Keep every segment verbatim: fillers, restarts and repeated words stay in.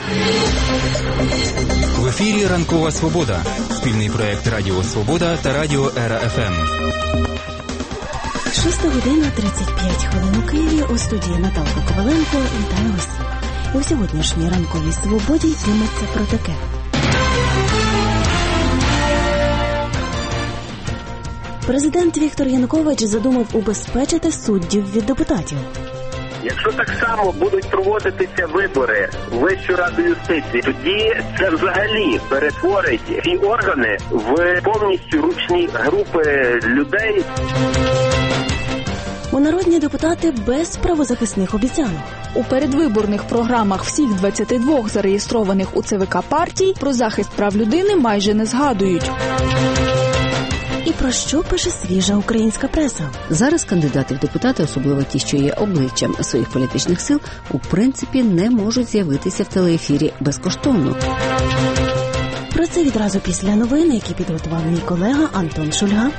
В ефірі «Ранкова Свобода» – спільний проєкт Радіо Свобода та Радіо Ера еф ем. Шоста година тридцять п'ять хвилин у Києві. У студії Наталка Коваленко. Вітаю усіх. І у сьогоднішній «Ранковій Свободі» йтиметься про таке. Президент Віктор Янукович задумав убезпечити суддів від депутатів. Якщо так само будуть проводитися вибори в Вищу раду юстиції, тоді це взагалі перетворить ці органи в повністю ручні групи людей. У народні депутати без правозахисних обіцянок. У передвиборних програмах всіх двадцяти двох зареєстрованих у ЦВК партій про захист прав людини майже не згадують. І про що пише свіжа українська преса? Зараз кандидати в депутати, особливо ті, що є обличчям своїх політичних сил, у принципі не можуть з'явитися в телеефірі безкоштовно. Про це відразу після новин, які підготував мій колега Антон Шульга.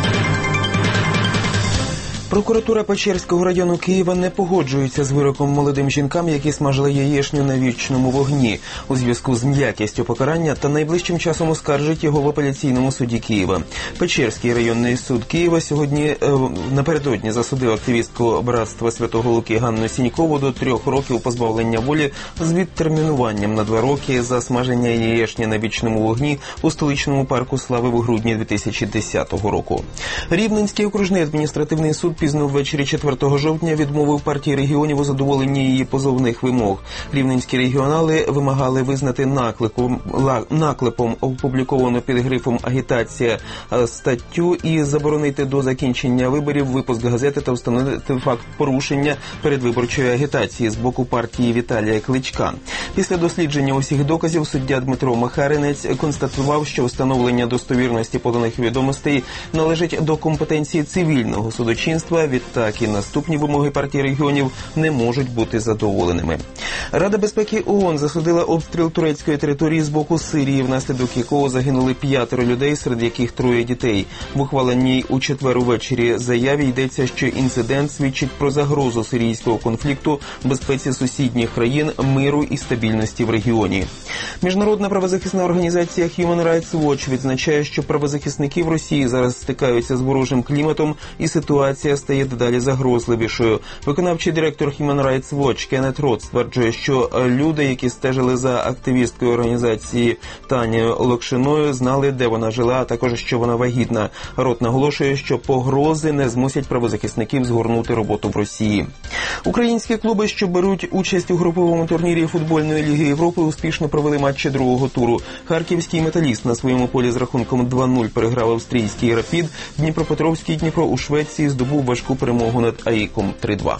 Прокуратура Печерського району Києва не погоджується з вироком молодим жінкам, які смажили яєчню на вічному вогні у зв'язку з м'якістю покарання, та найближчим часом оскаржить його в апеляційному суді Києва. Печерський районний суд Києва сьогодні е, напередодні засудив активістку Братства Святого Луки Ганну Сінькову до трьох років позбавлення волі з відтермінуванням на два роки за смаження яєчні на вічному вогні у столичному парку Слави в грудні дві тисячі десятого року. Рівненський окружний адміністративний суд пізно ввечері четвертого жовтня відмовив партії регіонів у задоволенні її позовних вимог. Рівненські регіонали вимагали визнати накликом, наклепом опубліковану під грифом «Агітація» статтю і заборонити до закінчення виборів випуск газети та встановити факт порушення передвиборчої агітації з боку партії Віталія Кличка. Після дослідження усіх доказів суддя Дмитро Махаринець констатував, що встановлення достовірності поданих відомостей належить до компетенції цивільного судочинства. Відтак і наступні вимоги партії регіонів не можуть бути задоволеними. Рада безпеки ООН засудила обстріл турецької території з боку Сирії, внаслідок якого загинули п'ятеро людей, серед яких троє дітей. В ухваленій у четвер увечері заяві йдеться, що інцидент свідчить про загрозу сирійського конфлікту, безпеці сусідніх країн, миру і стабільності в регіоні. Міжнародна правозахисна організація Human Rights Watch відзначає, що правозахисники в Росії зараз стикаються з ворожим кліматом і ситуація стає дедалі загрозливішою. Виконавчий директор Human Rights Watch Кеннет Рот стверджує, що люди, які стежили за активісткою організації Танією Локшиною, знали, де вона жила, а також, що вона вагітна. Рот наголошує, що погрози не змусять правозахисників згорнути роботу в Росії. Українські клуби, що беруть участь у груповому турнірі футбольної ліги Європи, успішно провели матчі другого туру. Харківський «Металіст» на своєму полі з рахунком два нуль переграв австрійський «Рапід», Дніпропетровський «Дніпро» у Швеції здобув важку перемогу над АІКом три два.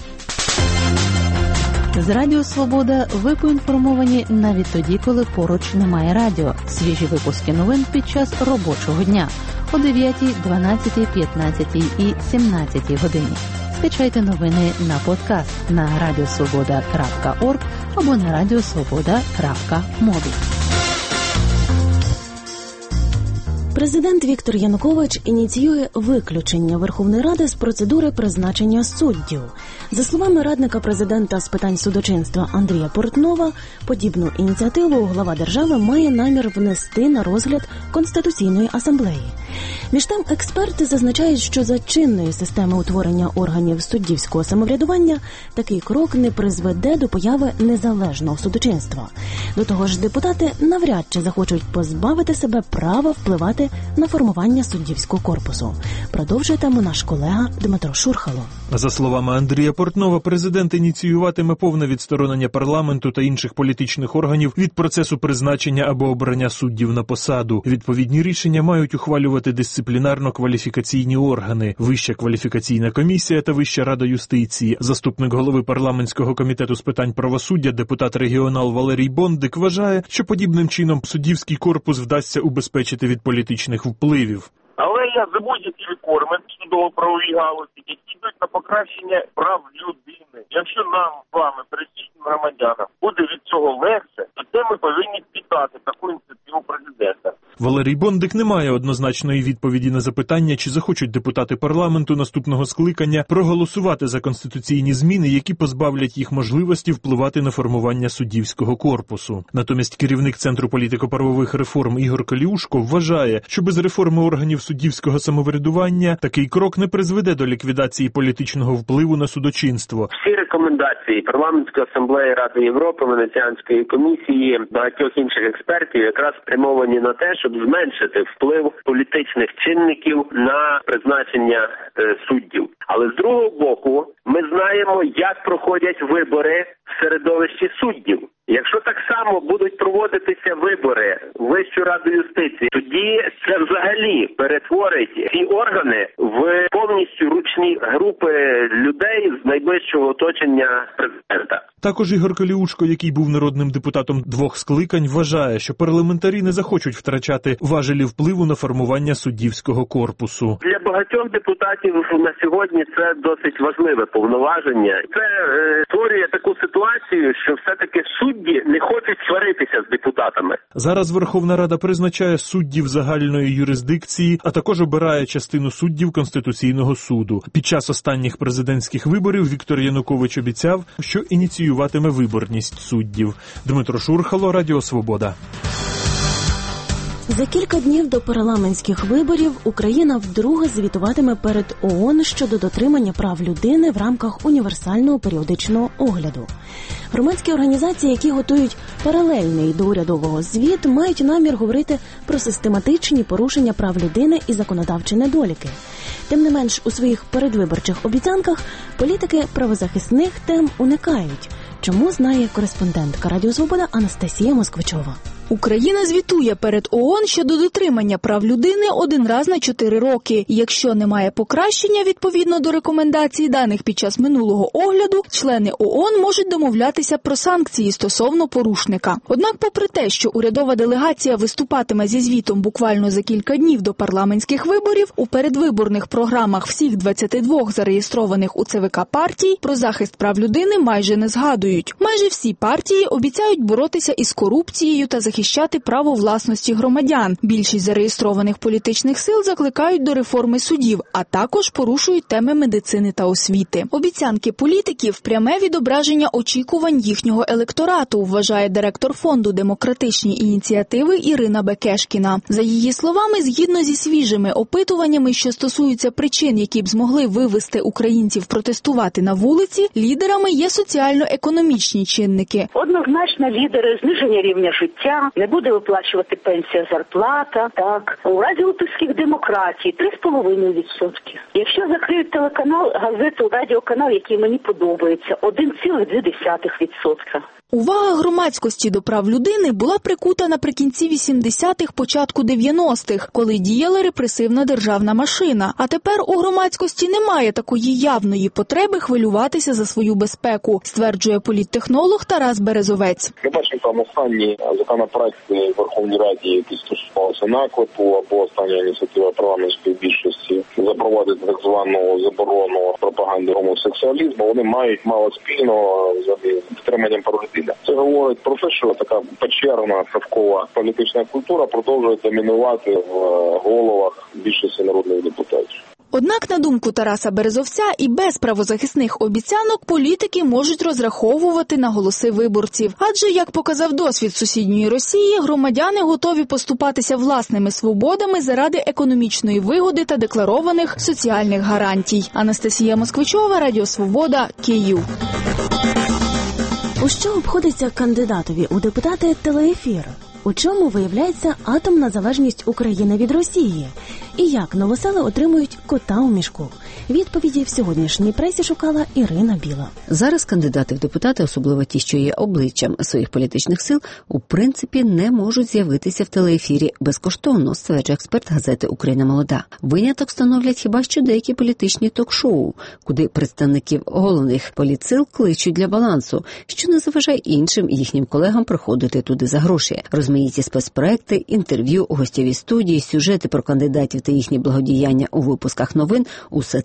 З Радіо Свобода ви поінформовані навіть тоді, коли поруч немає радіо. Свіжі випуски новин під час робочого дня о дев'ятій, дванадцятій, п'ятнадцятій і сімнадцятій годині. Скачайте новини на подкаст на радіосвобода крапка орг або на радіосвобода крапка мобі. Президент Віктор Янукович ініціює виключення Верховної Ради з процедури призначення суддів. За словами радника президента з питань судочинства Андрія Портнова, подібну ініціативу глава держави має намір внести на розгляд Конституційної асамблеї. Між тим, експерти зазначають, що за чинної системи утворення органів суддівського самоврядування такий крок не призведе до появи незалежного судочинства. До того ж, депутати навряд чи захочуть позбавити себе права впливати на формування суддівського корпусу. Продовжує тему наш колега Дмитро Шурхало. За словами Андрія Портнова, президент ініціюватиме повне відсторонення парламенту та інших політичних органів від процесу призначення або обрання суддів на посаду. Відповідні рішення мають ухвалювати дисциплінарно-кваліфікаційні органи, Вища кваліфікаційна комісія та Вища рада юстиції. Заступник голови парламентського комітету з питань правосуддя, депутат-регіонал Валерій Бондик, вважає, що подібним чином суддівський корпус вдасться убезпечити від політичних впливів. Але я за будь-які реформи в судово-правовій галузі, які йдуть на покращення прав людини. Якщо нам з вами, пересічним громадянам, буде від цього легше, то це ми повинні вітати таку ініціативу президента. Валерій Бондик не має однозначної відповіді на запитання, чи захочуть депутати парламенту наступного скликання проголосувати за конституційні зміни, які позбавлять їх можливості впливати на формування суддівського корпусу. Натомість керівник Центру політико-правових реформ Ігор Каліушко вважає, що без реформи органів суддівського самоврядування такий крок не призведе до ліквідації політичного впливу на судочинство. Всі рекомендації Парламентської асамблеї Ради Європи, Венеціанської комісії, багатьох інших експертів якраз спрямовані на те, щоб зменшити вплив політичних чинників на призначення е, суддів. Але з другого боку, ми знаємо, як проходять вибори в середовищі суддів. Якщо так само будуть проводитися вибори в Вищу раду юстиції, тоді це взагалі перетворить ці органи в повністю ручні групи людей з найближчого оточення президента. Також Ігор Каліушко, який був народним депутатом двох скликань, вважає, що парламентарі не захочуть втрачати важелі впливу на формування суддівського корпусу. Для багатьох депутатів на сьогодні це досить важливе повноваження. Це е, створює таку ситуацію, що все-таки судді не хочуть сваритися з депутатами. Зараз Верховна Рада призначає суддів загальної юрисдикції, а також обирає частину суддів Конституційного суду. Під час останніх президентських виборів Віктор Янукович обіцяв, що ініціюватиме виборність суддів. Дмитро Шурхало, Радіо Свобода. За кілька днів до парламентських виборів Україна вдруге звітуватиме перед ООН щодо дотримання прав людини в рамках універсального періодичного огляду. Громадські організації, які готують паралельний до урядового звіт, мають намір говорити про систематичні порушення прав людини і законодавчі недоліки. Тим не менш, у своїх передвиборчих обіцянках політики правозахисних тем уникають. Чому, знає кореспондентка Радіо Свобода Анастасія Москвичова. Україна звітує перед ООН щодо дотримання прав людини один раз на чотири роки. Якщо немає покращення відповідно до рекомендацій, даних під час минулого огляду, члени ООН можуть домовлятися про санкції стосовно порушника. Однак, попри те, що урядова делегація виступатиме зі звітом буквально за кілька днів до парламентських виборів, у передвиборних програмах всіх двадцяти двох зареєстрованих у ЦВК партій про захист прав людини майже не згадують. Майже всі партії обіцяють боротися із корупцією та захищати захищати право власності громадян. Більшість зареєстрованих політичних сил закликають до реформи судів, а також порушують теми медицини та освіти. Обіцянки політиків – пряме відображення очікувань їхнього електорату, вважає директор фонду «Демократичні ініціативи» Ірина Бекешкіна. За її словами, згідно зі свіжими опитуваннями, що стосуються причин, які б змогли вивести українців протестувати на вулиці, лідерами є соціально-економічні чинники. Однозначно лідери зниження рівня життя, не буде виплачувати пенсія, зарплата, так. У разі утисків демократії три з половиною відсотки. Якщо закриють телеканал, газету, радіоканал, який мені подобається, один цілих дві десятих відсотка. Увага громадськості до прав людини була прикута наприкінці вісімдесятих, початку дев'яностих, коли діяла репресивна державна машина. А тепер у громадськості немає такої явної потреби хвилюватися за свою безпеку, стверджує політтехнолог Тарас Березовець. Ми бачимо там останні законопроекти в Верховній Раді, які стосувалися наклепу, або остання ініціатива парламентської більшості запровадити так звану заборону пропаганди гомосексуалізму. Вони мають мало спільного з підтриманням прав людини. Це говорить про те, що така печерна совкова політична культура продовжує домінувати в головах більшості народних депутатів. Однак, на думку Тараса Березовця, і без правозахисних обіцянок політики можуть розраховувати на голоси виборців. Адже, як показав досвід сусідньої Росії, громадяни готові поступатися власними свободами заради економічної вигоди та декларованих соціальних гарантій. Анастасія Москвичова, Радіо Свобода, Київ. У що обходиться кандидатові у депутати телеефір? У чому виявляється атомна залежність України від Росії? І як новосели отримують кота у мішку? Відповіді в сьогоднішній пресі шукала Ірина Біла. Зараз кандидати в депутати, особливо ті, що є обличчям своїх політичних сил, у принципі не можуть з'явитися в телеефірі безкоштовно, стверджує експерт газети «Україна молода». Виняток становлять хіба що деякі політичні ток-шоу, куди представників головних політсил кличуть для балансу, що не заважає іншим їхнім колегам приходити туди за гроші. Розмаїті спецпроекти, інтерв'ю, гостєві студії, сюжети про кандидатів та їхні благодіяння у випусках новин – усе це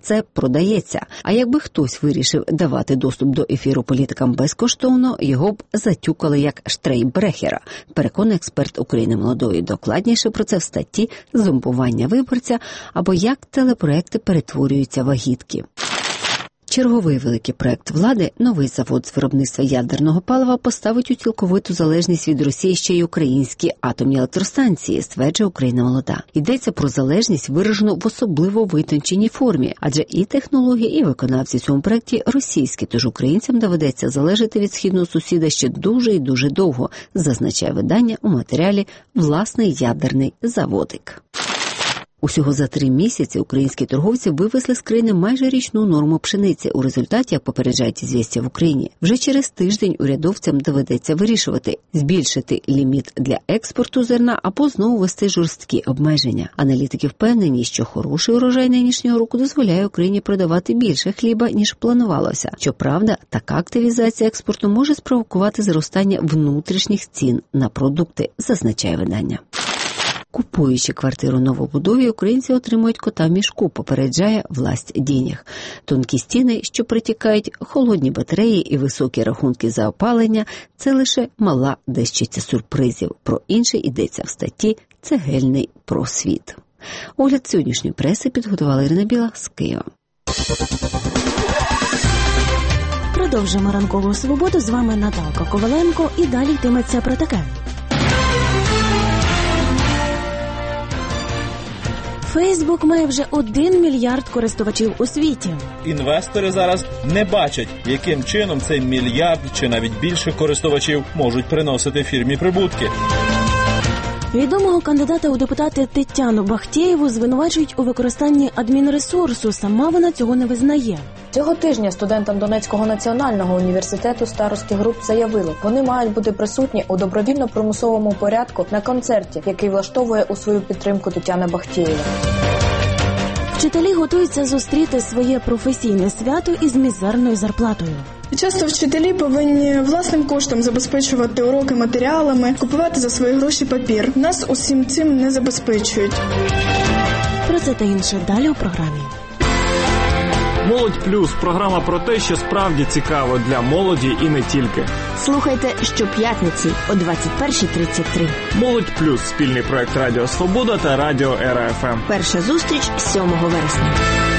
це продається. А якби хтось вирішив давати доступ до ефіру політикам безкоштовно, його б затюкали як штрейкбрехера, переконує експерт України молодої. Докладніше про це в статті «Зомбування виборця» або «Як телепроекти перетворюються в агітки». Черговий великий проект влади, новий завод з виробництва ядерного палива, поставить у цілковиту залежність від Росії ще й українські атомні електростанції, стверджує Україна молода. Йдеться про залежність, виражену в особливо витонченій формі, адже і технології, і виконавці в цьому проекті російські, тож українцям доведеться залежати від східного сусіда ще дуже і дуже довго, зазначає видання у матеріалі «Власний ядерний заводик». Усього за три місяці українські торговці вивезли з країни майже річну норму пшениці. У результаті, як попереджають «Ізвістія» в Україні, вже через тиждень урядовцям доведеться вирішувати – збільшити ліміт для експорту зерна або знову ввести жорсткі обмеження. Аналітики впевнені, що хороший урожай нинішнього року дозволяє Україні продавати більше хліба, ніж планувалося. Щоправда, така активізація експорту може спровокувати зростання внутрішніх цін на продукти, зазначає видання. Купуючи квартиру в новобудові, українці отримують кота в мішку, попереджає власть денег. Тонкі стіни, що притікають, холодні батареї і високі рахунки за опалення – це лише мала дещиця сюрпризів. Про інше йдеться в статті «Цегельний просвіт». Огляд сьогоднішньої преси підготувала Ірина Біла з Києва. Продовжуємо ранкову свободу. З вами Наталка Коваленко і далі йтиметься про таке. Фейсбук має вже один мільярд користувачів у світі. Інвестори зараз не бачать, яким чином цей мільярд чи навіть більше користувачів можуть приносити фірмі прибутки. Відомого кандидата у депутати Тетяну Бахтєєву звинувачують у використанні адмінресурсу. Сама вона цього не визнає. Цього тижня студентам Донецького національного університету старості груп заявили, вони мають бути присутні у добровільно-примусовому порядку на концерті, який влаштовує у свою підтримку Тетяна Бахтєєва. Вчителі готуються зустріти своє професійне свято із мізерною зарплатою. Часто вчителі повинні власним коштом забезпечувати уроки матеріалами, купувати за свої гроші папір. Нас усім цим не забезпечують. Про це та інше далі у програмі. «Молодь плюс» – програма про те, що справді цікаво для молоді і не тільки. Слухайте щоп'ятниці о двадцять перша тридцять три. «Молодь плюс» – спільний проект Радіо Свобода та Радіо Ера Еф Ем. Перша зустріч сьомого вересня.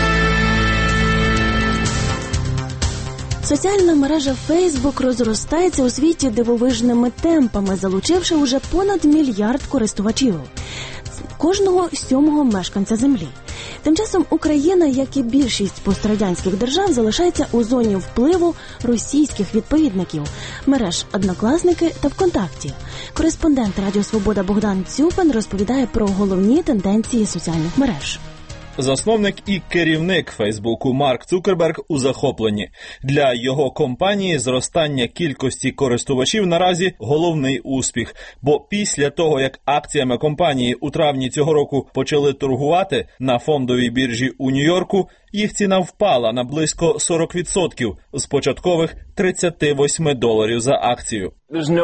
Соціальна мережа Facebook розростається у світі дивовижними темпами, залучивши уже понад мільярд користувачів. Кожного сьомого мешканця Землі. Тим часом Україна, як і більшість пострадянських держав, залишається у зоні впливу російських відповідників – мереж «Однокласники» та «ВКонтакті». Кореспондент Радіо Свобода Богдан Цюпин розповідає про головні тенденції соціальних мереж. Засновник і керівник Фейсбуку Марк Цукерберг у захопленні. Для його компанії зростання кількості користувачів наразі головний успіх. Бо після того, як акціями компанії у травні цього року почали торгувати на фондовій біржі у Нью-Йорку, їх ціна впала на близько сорок відсотків з початкових тридцять вісім доларів за акцію.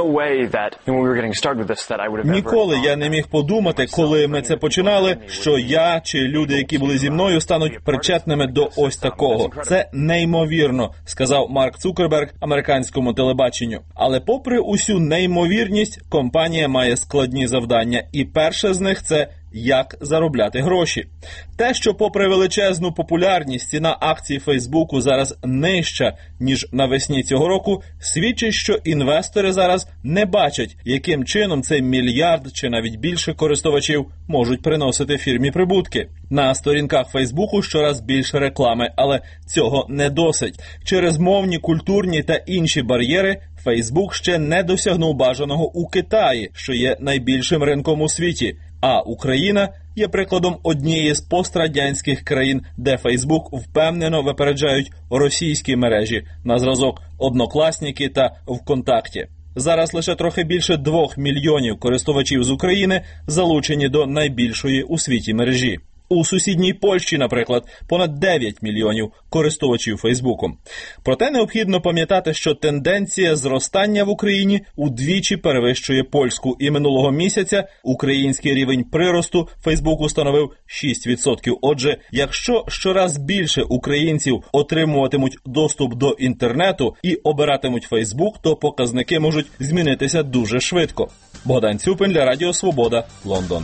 Ніколи я не міг подумати, коли ми це починали, що я чи люди, які були зі мною, стануть причетними до ось такого. Це неймовірно, сказав Марк Цукерберг американському телебаченню. Але попри усю неймовірність, компанія має складні завдання. І перше з них – це як заробляти гроші. Те, що попри величезну популярність ціна акцій Фейсбуку зараз нижча, ніж навесні цього року, свідчить, що інвестори зараз не бачать, яким чином цей мільярд чи навіть більше користувачів можуть приносити фірмі прибутки. На сторінках Фейсбуку щораз більше реклами, але цього не досить. Через мовні, культурні та інші бар'єри Фейсбук ще не досягнув бажаного у Китаї, що є найбільшим ринком у світі. А Україна є прикладом однієї з пострадянських країн, де Фейсбук впевнено випереджають російські мережі на зразок «Однокласники» та «ВКонтакті». Зараз лише трохи більше двох мільйонів користувачів з України залучені до найбільшої у світі мережі. У сусідній Польщі, наприклад, понад дев'ять мільйонів користувачів Фейсбуку. Проте необхідно пам'ятати, що тенденція зростання в Україні удвічі перевищує польську. І минулого місяця український рівень приросту Фейсбуку становив шість відсотків. Отже, якщо щораз більше українців отримуватимуть доступ до інтернету і обиратимуть Фейсбук, то показники можуть змінитися дуже швидко. Богдан Цюпин для Радіо Свобода, Лондон.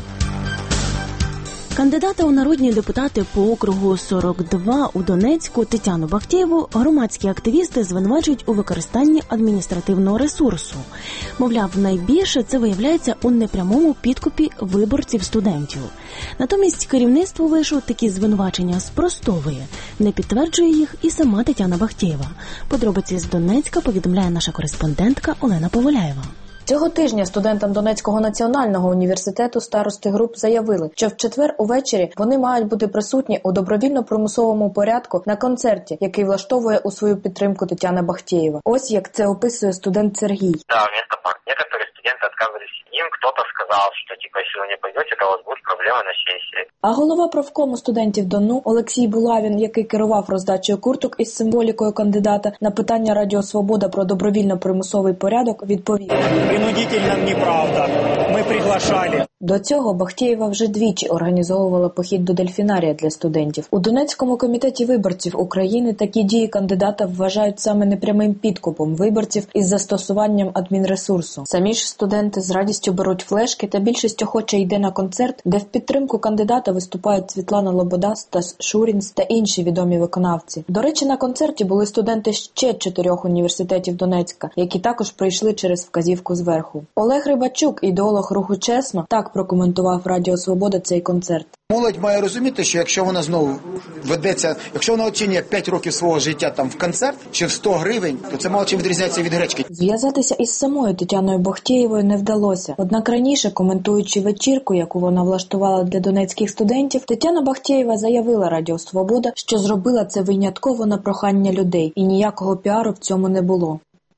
Кандидата у народні депутати по округу сорок два у Донецьку Тетяну Бахтєєву громадські активісти звинувачують у використанні адміністративного ресурсу. Мовляв, найбільше це виявляється у непрямому підкупі виборців-студентів. Натомість керівництво вишу такі звинувачення спростовує. Не підтверджує їх і сама Тетяна Бахтєєва. Подробиці з Донецька повідомляє наша кореспондентка Олена Поволяєва. Цього тижня студентам Донецького національного університету старости груп заявили, що в четвер увечері вони мають бути присутні у добровільно-примусовому порядку на концерті, який влаштовує у свою підтримку Тетяна Бахтєєва. Ось як це описує студент Сергій. Да, вместо пар. Некоторые студенты отказывались. Им кто-то сказал, что типа, если вы не пойдете, то у вас будут проблемы на сессии. А голова профкому студентів Дону Олексій Булавін, який керував роздачею курток із символікою кандидата, на питання Радіо Свобода про добровільно-примусовий порядок відповів: принудительно неправда. Ми приглашали. До цього Бахтєєва вже двічі організовувала похід до дельфінарія для студентів. У Донецькому комітеті виборців України такі дії кандидата вважають саме непрямим підкупом виборців із застосуванням адмінресурсу. Самі ж студенти з радістю беруть флешки та більшість охоче йде на концерт, де в підтримку кандидата виступають Світлана Лобода, Стас Шурінц та інші відомі виконавці. До речі, на концерті були студенти ще чотирьох університетів Донецька, які також прийшли через вказівку зверху. Олег Рибачук, ідеолог руху «Чесно», так прокоментував Радіо Свобода цей концерт. Молодь має розуміти, що якщо вона знову ведеться, якщо вона оцінює п'ять років свого життя там в концерт чи в сто гривень, то це мало чим відрізняється від гречки. Зв'язатися із самою Тетяною Бахтєєвою не вдалося. Однак раніше, коментуючи вечірку, яку вона влаштувала для донецьких студентів, Тетяна Бахтєєва заявила Радіо Свобода, що зробила це винятково на прохання людей, і ніякого піару в цьому не було.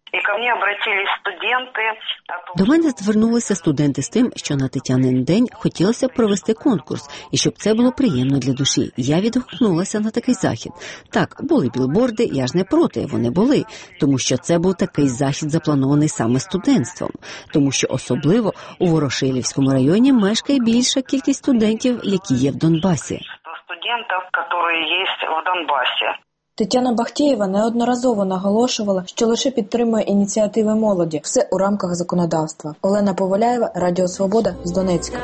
До мене звернулися студенти з тим, що на Тетянин день хотілося б провести конкурс, і щоб це було приємно для душі. Я відгукнулася на такий захід. Так, були білборди, я ж не проти, вони були, тому що це був такий захід, запланований саме студентством, тому що особливо у Ворошилівському районі мешкає більша кількість студентів, які є в Донбасі. Студентів, які є в Донбасі. Тетяна Бахтєєва неодноразово наголошувала, що лише підтримує ініціативи молоді. Все у рамках законодавства. Олена Поволяєва, Радіо Свобода з Донецька.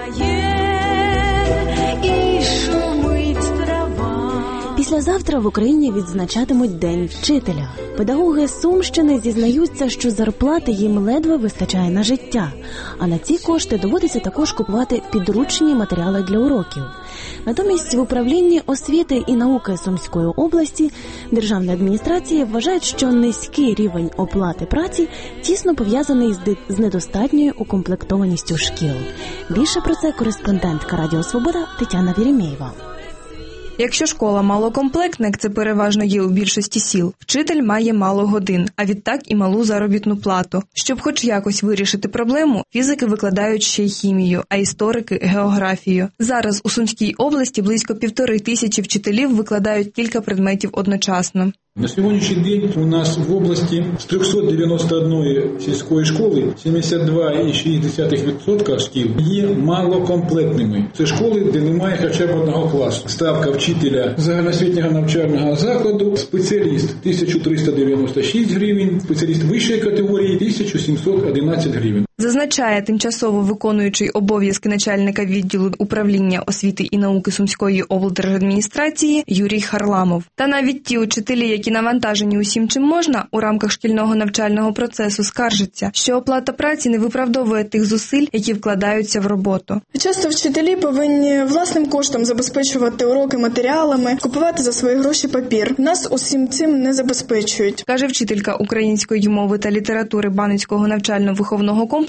Післязавтра в Україні відзначатимуть День вчителя. Педагоги Сумщини зізнаються, що зарплати їм ледве вистачає на життя, а на ці кошти доводиться також купувати підручні матеріали для уроків. Натомість в управлінні освіти і науки Сумської області державної адміністрації вважають, що низький рівень оплати праці тісно пов'язаний з недостатньою укомплектованістю шкіл. Більше про це кореспондентка Радіо Свобода Тетяна Вєрємєєва. Якщо школа малокомплектна, як це переважно є у більшості сіл, вчитель має мало годин, а відтак і малу заробітну плату. Щоб хоч якось вирішити проблему, фізики викладають ще й хімію, а історики – географію. Зараз у Сумській області близько півтори тисячі вчителів викладають кілька предметів одночасно. На сьогоднішній день у нас в області з триста дев'яносто одної сільської школи сімдесят два цілих шість десятих відсотка шкіл є малокомплектними. Це школи, де немає хоча б одного класу. Ставка вчителя загальноосвітнього навчального закладу, спеціаліст – тисяча триста дев'яносто шість гривень, спеціаліст вищої категорії – тисяча сімсот одинадцять гривень. Зазначає тимчасово виконуючий обов'язки начальника відділу управління освіти і науки Сумської облдержадміністрації Юрій Харламов. Та навіть ті учителі, які навантажені усім чим можна, у рамках шкільного навчального процесу скаржаться, що оплата праці не виправдовує тих зусиль, які вкладаються в роботу. Часто вчителі повинні власним коштом забезпечувати уроки матеріалами, купувати за свої гроші папір. Нас усім цим не забезпечують. Каже вчителька української мови та літератури Баницького навчально-виховного комплексу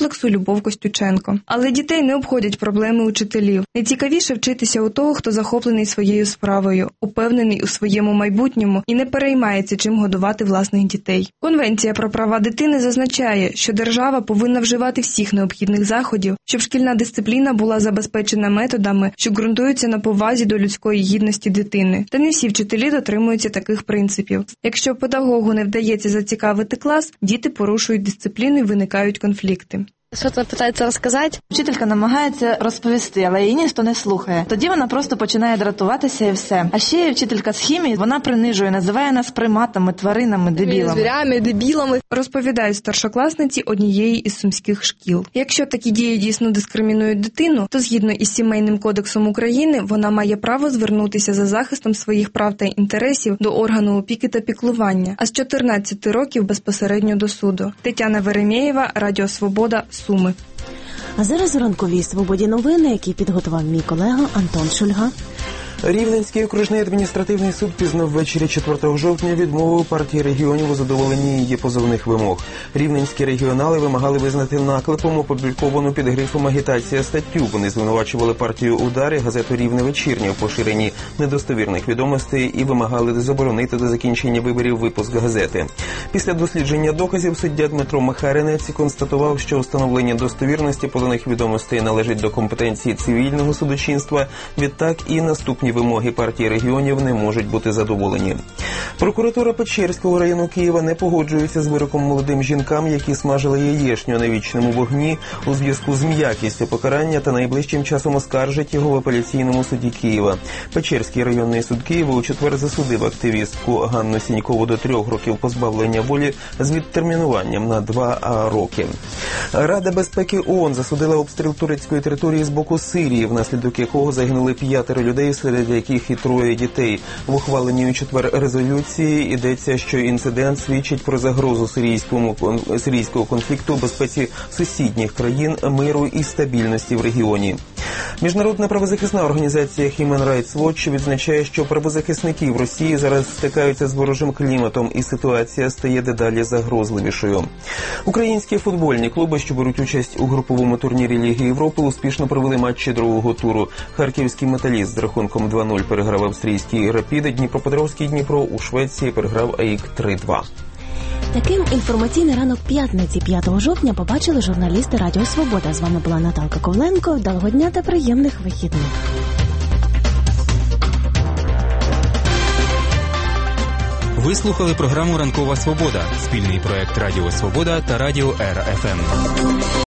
комплексу Любов Костюченко. Але дітей не обходять проблеми учителів. Найцікавіше вчитися у того, хто захоплений своєю справою, упевнений у своєму майбутньому і не переймається, чим годувати власних дітей. Конвенція про права дитини зазначає, що держава повинна вживати всіх необхідних заходів, щоб шкільна дисципліна була забезпечена методами, що ґрунтуються на повазі до людської гідності дитини. Та не всі вчителі дотримуються таких принципів. Якщо педагогу не вдається зацікавити клас, діти порушують дисципліну і виникають конфлікти. Що-то намагається розказати. Вчителька намагається розповісти, але її ніхто не слухає. Тоді вона просто починає дратуватися і все. А ще є вчителька з хімії, вона принижує, називає нас приматами, тваринами, дебілами. Звірями, дебілами, розповідають старшокласниці однієї із сумських шкіл. Якщо такі дії дійсно дискримінують дитину, то згідно із Сімейним кодексом України вона має право звернутися за захистом своїх прав та інтересів до органу опіки та піклування, а з чотирнадцяти років безпосередньо до суду. Тетяна Веремєєва, Радіо Свобода, Суми. А зараз у ранковій «Свободі» новини, які підготував мій колега Антон Шульга. Рівненський окружний адміністративний суд пізно ввечері четвертого жовтня відмовив партії регіонів у задоволенні її позовних вимог. Рівненські регіонали вимагали визнати наклепом опубліковану під грифом «Агітація» статтю. Вони звинувачували партію «Удар» і газету «Рівне вечірнє» в поширенні недостовірних відомостей і вимагали заборонити до закінчення виборів випуск газети. Після дослідження доказів суддя Дмитро Михаринець констатував, що встановлення достовірності поданих відомостей належить до компетенції цивільного судочинства. Відтак і наступні вимоги партії регіонів не можуть бути задоволені. Прокуратура Печерського району Києва не погоджується з вироком молодим жінкам, які смажили яєчню на вічному вогні у зв'язку з м'якістю покарання та найближчим часом оскаржить його в апеляційному суді Києва. Печерський районний суд Києва у четвер засудив активістку Ганну Сінькову до трьох років позбавлення волі з відтермінуванням на два роки. Рада безпеки ООН засудила обстріл турецької території з боку Сирії, внаслідок якого загинули п'ятеро людей, серед яких і троє дітей. В ухваленій у четвер резолюції йдеться, що інцидент свідчить про загрозу сирійському, сирійського конфлікту, безпеці сусідніх країн, миру і стабільності в регіоні. Міжнародна правозахисна організація Human Rights Watch відзначає, що правозахисники в Росії зараз стикаються з ворожим кліматом і ситуація стає дедалі загрозливішою. Українські футбольні клуби, що беруть участь у груповому турнірі Ліги Європи, успішно провели матчі другого туру. Харківський «Металіст» з рахунком два нуль переграв австрійський «Рапід», Дніпропетровський «Дніпро» у Швеції переграв АІК три два. Таким інформаційний ранок п'ятниці п'ятого жовтня побачили журналісти Радіо Свобода. З вами була Наталка Ковленко. Вдалого дня та приємних вихідних. Ви слухали програму «Ранкова Свобода» – спільний проект Радіо Свобода та Радіо Р Ф М.